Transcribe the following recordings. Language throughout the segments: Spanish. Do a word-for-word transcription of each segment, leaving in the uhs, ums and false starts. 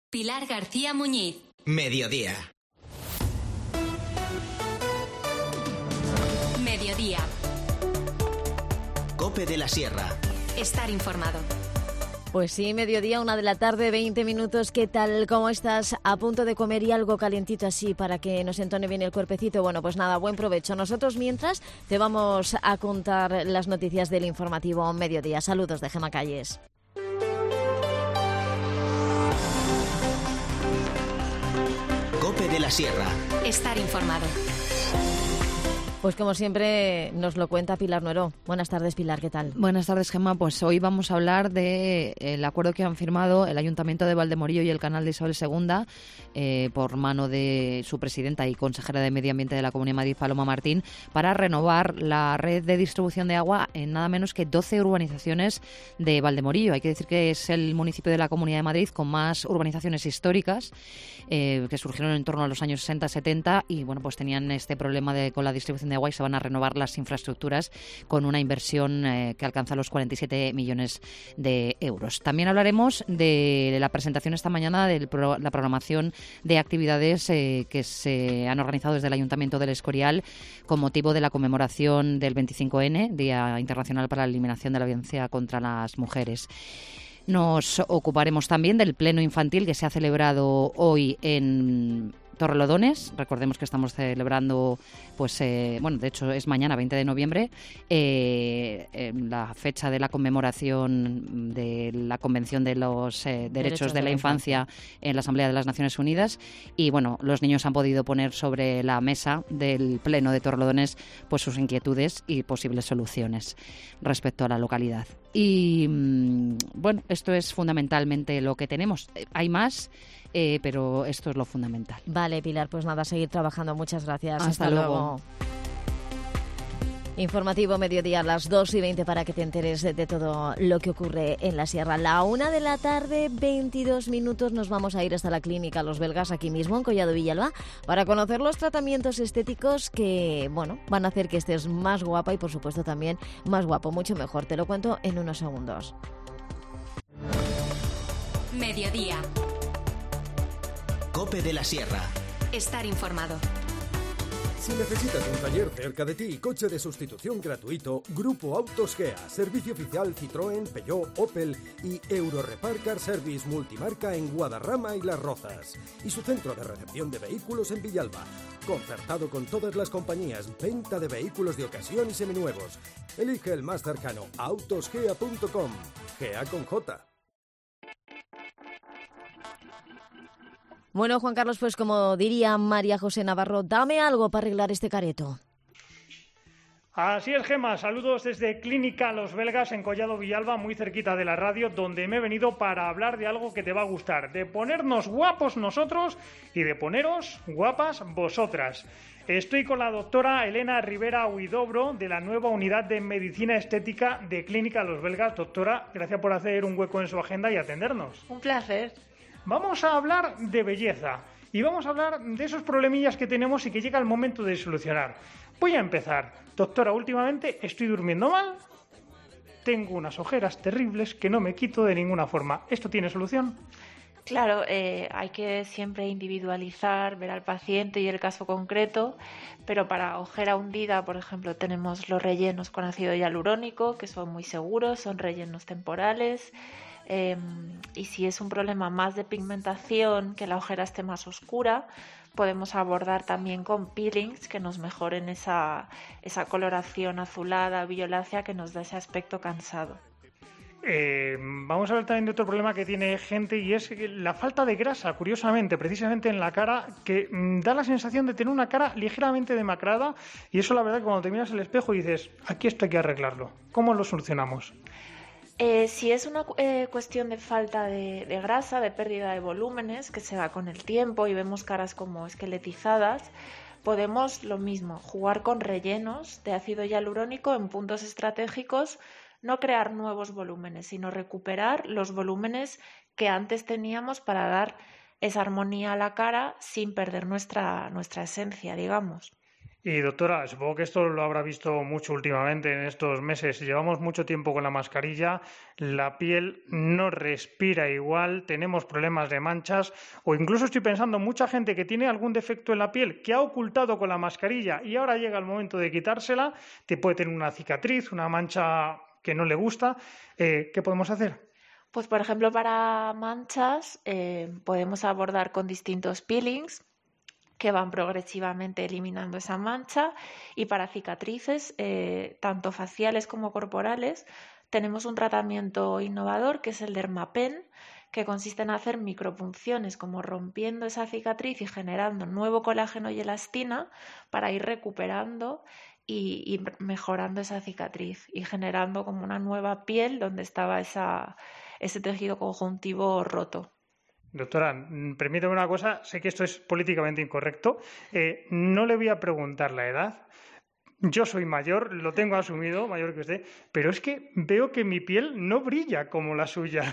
Pilar García Muñiz. Mediodía. Mediodía. Cope de la Sierra. Estar informado. Pues sí, mediodía, una de la tarde, veinte minutos. ¿Qué tal? ¿Cómo estás? ¿A punto de comer y algo calientito así para que nos entone bien el cuerpecito? Bueno, pues nada, buen provecho. Nosotros, mientras, te vamos a contar las noticias del informativo Mediodía. Saludos de Gemma Calles. Cope de la Sierra. Estar informado. Pues como siempre nos lo cuenta Pilar Nuero. Buenas tardes, Pilar, ¿qué tal? Buenas tardes, Gemma. Pues hoy vamos a hablar del acuerdo que han firmado el Ayuntamiento de Valdemorillo y el Canal de Isabel segunda eh, por mano de su presidenta y consejera de Medio Ambiente de la Comunidad de Madrid, Paloma Martín, para renovar la red de distribución de agua en nada menos que doce urbanizaciones de Valdemorillo. Hay que decir que es el municipio de la Comunidad de Madrid con más urbanizaciones históricas eh, que surgieron en torno a los años sesenta setenta y bueno, pues tenían este problema de, con la distribución de agua y se van a renovar las infraestructuras con una inversión eh, que alcanza los cuarenta y siete millones de euros. También hablaremos de la presentación esta mañana de pro, la programación de actividades eh, que se han organizado desde el Ayuntamiento del Escorial con motivo de la conmemoración del veinticinco ene, Día Internacional para la Eliminación de la Violencia contra las Mujeres. Nos ocuparemos también del pleno infantil que se ha celebrado hoy en Torrelodones. Recordemos que estamos celebrando, pues eh, bueno, de hecho es mañana, veinte de noviembre, eh, en la fecha de la conmemoración de la Convención de los eh, Derechos, Derechos de, de la Infancia, Infancia en la Asamblea de las Naciones Unidas. Y bueno, los niños han podido poner sobre la mesa del Pleno de Torrelodones pues sus inquietudes y posibles soluciones respecto a la localidad. Y mm, bueno, esto es fundamentalmente lo que tenemos. Hay más, Eh, pero esto es lo fundamental. Vale, Pilar, pues nada, seguir trabajando. Muchas gracias. Hasta, Hasta luego. luego. Informativo Mediodía a las dos y veinte para que te enteres de, de todo lo que ocurre en la Sierra. La una de la tarde, veintidós minutos, nos vamos a ir hasta la clínica Los Belgas, aquí mismo en Collado Villalba, para conocer los tratamientos estéticos que, bueno, van a hacer que estés más guapa y, por supuesto, también más guapo, mucho mejor. Te lo cuento en unos segundos. Mediodía. Cope de la Sierra. Estar informado. Si necesitas un taller cerca de ti y coche de sustitución gratuito, Grupo Autos Gea, servicio oficial Citroën, Peugeot, Opel y Eurorepar Car Service multimarca en Guadarrama y Las Rozas. Y su centro de recepción de vehículos en Villalba. Concertado con todas las compañías, venta de vehículos de ocasión y seminuevos. Elige el más cercano, autosgea punto com. Gea con J. Bueno, Juan Carlos, pues como diría María José Navarro, dame algo para arreglar este careto. Así es, Gemma. Saludos desde Clínica Los Belgas en Collado Villalba, muy cerquita de la radio, donde me he venido para hablar de algo que te va a gustar, de ponernos guapos nosotros y de poneros guapas vosotras. Estoy con la doctora Elena Rivera Huidobro, de la nueva unidad de Medicina Estética de Clínica Los Belgas. Doctora, gracias por hacer un hueco en su agenda y atendernos. Un placer. Vamos a hablar de belleza y vamos a hablar de esos problemillas que tenemos y que llega el momento de solucionar. Voy a empezar. Doctora, últimamente estoy durmiendo mal, tengo unas ojeras terribles que no me quito de ninguna forma. ¿Esto tiene solución? Claro, eh, hay que siempre individualizar, ver al paciente y el caso concreto, pero para ojera hundida, por ejemplo, tenemos los rellenos con ácido hialurónico, que son muy seguros, son rellenos temporales. Eh, y si es un problema más de pigmentación, que la ojera esté más oscura, podemos abordar también con peelings que nos mejoren esa, esa coloración azulada, violácea que nos da ese aspecto cansado. Eh, vamos a hablar también de otro problema que tiene gente y es la falta de grasa, curiosamente, precisamente en la cara, que mm, da la sensación de tener una cara ligeramente demacrada y eso la verdad que cuando te miras al espejo dices, aquí esto hay que arreglarlo. ¿Cómo lo solucionamos? Eh, si es una eh, cuestión de falta de, de grasa, de pérdida de volúmenes, que se va con el tiempo y vemos caras como esqueletizadas, podemos lo mismo, jugar con rellenos de ácido hialurónico en puntos estratégicos, no crear nuevos volúmenes, sino recuperar los volúmenes que antes teníamos para dar esa armonía a la cara sin perder nuestra, nuestra esencia, digamos. Y doctora, supongo que esto lo habrá visto mucho últimamente en estos meses. Llevamos mucho tiempo con la mascarilla, la piel no respira igual, tenemos problemas de manchas o incluso estoy pensando mucha gente que tiene algún defecto en la piel que ha ocultado con la mascarilla y ahora llega el momento de quitársela, te puede tener una cicatriz, una mancha que no le gusta. Eh, ¿Qué podemos hacer? Pues por ejemplo para manchas eh, podemos abordar con distintos peelings que van progresivamente eliminando esa mancha, y para cicatrices, eh, tanto faciales como corporales, tenemos un tratamiento innovador que es el Dermapen, que consiste en hacer micropunciones como rompiendo esa cicatriz y generando nuevo colágeno y elastina para ir recuperando y, y mejorando esa cicatriz y generando como una nueva piel donde estaba esa, ese tejido conjuntivo roto. Doctora, permítame una cosa, sé que esto es políticamente incorrecto, eh, no le voy a preguntar la edad, yo soy mayor, lo tengo asumido, mayor que usted, pero es que veo que mi piel no brilla como la suya.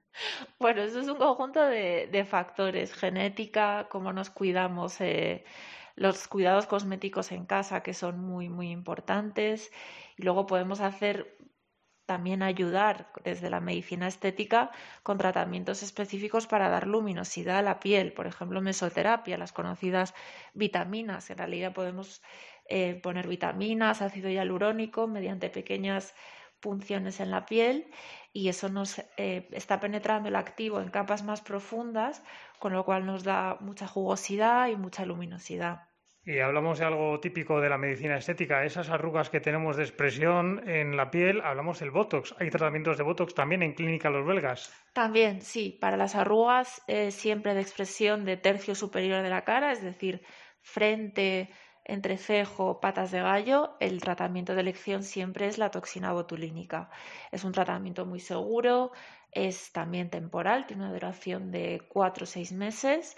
Bueno, eso es un conjunto de, de factores, genética, cómo nos cuidamos, eh, los cuidados cosméticos en casa, que son muy, muy importantes, y luego podemos hacer... también ayudar desde la medicina estética con tratamientos específicos para dar luminosidad a la piel, por ejemplo mesoterapia, las conocidas vitaminas. En realidad podemos eh, poner vitaminas, ácido hialurónico mediante pequeñas punciones en la piel y eso nos eh, está penetrando el activo en capas más profundas, con lo cual nos da mucha jugosidad y mucha luminosidad. Y hablamos de algo típico de la medicina estética, esas arrugas que tenemos de expresión en la piel, hablamos del Botox. ¿Hay tratamientos de Botox también en Clínica Los Belgas? También, sí. Para las arrugas eh, siempre de expresión de tercio superior de la cara, es decir, frente, entrecejo, patas de gallo, el tratamiento de elección siempre es la toxina botulínica. Es un tratamiento muy seguro, es también temporal, tiene una duración de cuatro o seis meses.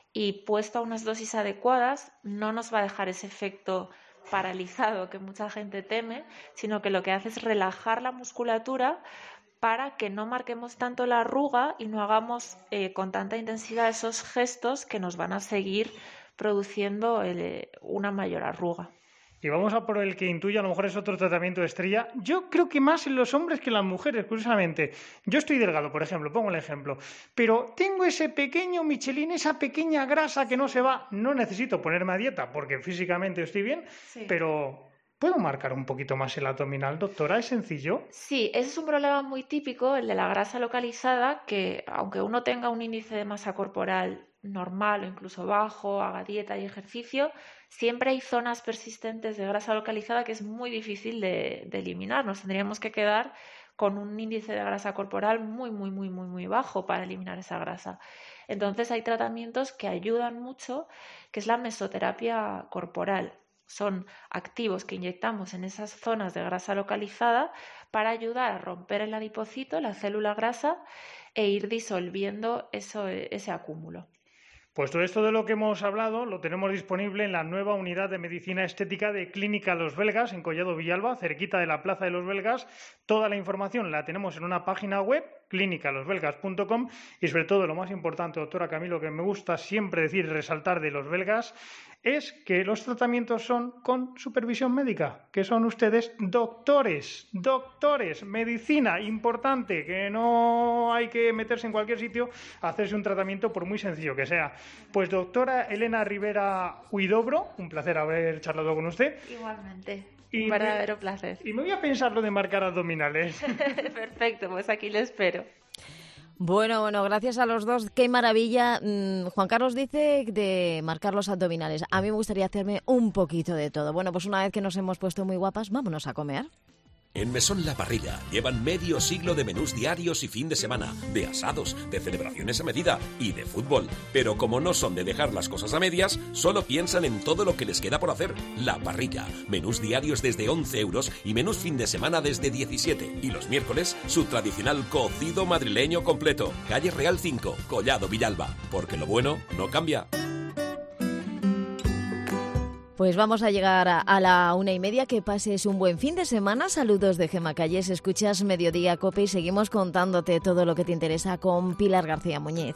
Y puesto a unas dosis adecuadas no nos va a dejar ese efecto paralizado que mucha gente teme, sino que lo que hace es relajar la musculatura para que no marquemos tanto la arruga y no hagamos eh, con tanta intensidad esos gestos que nos van a seguir produciendo el, una mayor arruga. Y vamos a por el que intuye, a lo mejor es otro tratamiento de estrella. Yo creo que más en los hombres que en las mujeres, curiosamente. Yo estoy delgado, por ejemplo, pongo el ejemplo, pero tengo ese pequeño Michelin, esa pequeña grasa que no se va. No necesito ponerme a dieta porque físicamente estoy bien, sí. Pero ¿puedo marcar un poquito más el abdominal, doctora? ¿Es sencillo? Sí, ese es un problema muy típico, el de la grasa localizada, que aunque uno tenga un índice de masa corporal normal o incluso bajo, haga dieta y ejercicio, siempre hay zonas persistentes de grasa localizada que es muy difícil de, de eliminar. Nos tendríamos que quedar con un índice de grasa corporal muy, muy, muy, muy, muy bajo para eliminar esa grasa. Entonces hay tratamientos que ayudan mucho, que es la mesoterapia corporal. Son activos que inyectamos en esas zonas de grasa localizada para ayudar a romper el adipocito, la célula grasa, e ir disolviendo eso, ese acúmulo. Pues todo esto de lo que hemos hablado lo tenemos disponible en la nueva unidad de medicina estética de Clínica Los Belgas, en Collado Villalba, cerquita de la Plaza de Los Belgas. Toda la información la tenemos en una página web, clínica los belgas punto com, y sobre todo lo más importante, doctora Camilo, que me gusta siempre decir y resaltar de Los Belgas, es que los tratamientos son con supervisión médica, que son ustedes doctores, doctores, medicina, importante, que no hay que meterse en cualquier sitio a hacerse un tratamiento por muy sencillo que sea. Pues doctora Elena Rivera Huidobro, un placer haber charlado con usted. Igualmente. Y un verdadero placer. Y me voy a pensar lo de marcar abdominales. Perfecto, pues aquí le espero. Bueno, bueno, gracias a los dos. Qué maravilla. Mm, Juan Carlos dice de marcar los abdominales. A mí me gustaría hacerme un poquito de todo. Bueno, pues una vez que nos hemos puesto muy guapas, vámonos a comer. En Mesón La Parrilla llevan medio siglo de menús diarios y fin de semana, de asados, de celebraciones a medida y de fútbol. Pero como no son de dejar las cosas a medias, solo piensan en todo lo que les queda por hacer. La Parrilla, menús diarios desde once euros y menús fin de semana desde diecisiete. Y los miércoles, su tradicional cocido madrileño completo. Calle Real cinco, Collado Villalba. Porque lo bueno no cambia. Pues vamos a llegar a, a la una y media. Que pases un buen fin de semana. Saludos de Gema Calles. Escuchas Mediodía Cope y seguimos contándote todo lo que te interesa con Pilar García Muñiz.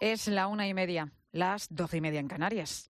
Es la una y media, las doce y media en Canarias.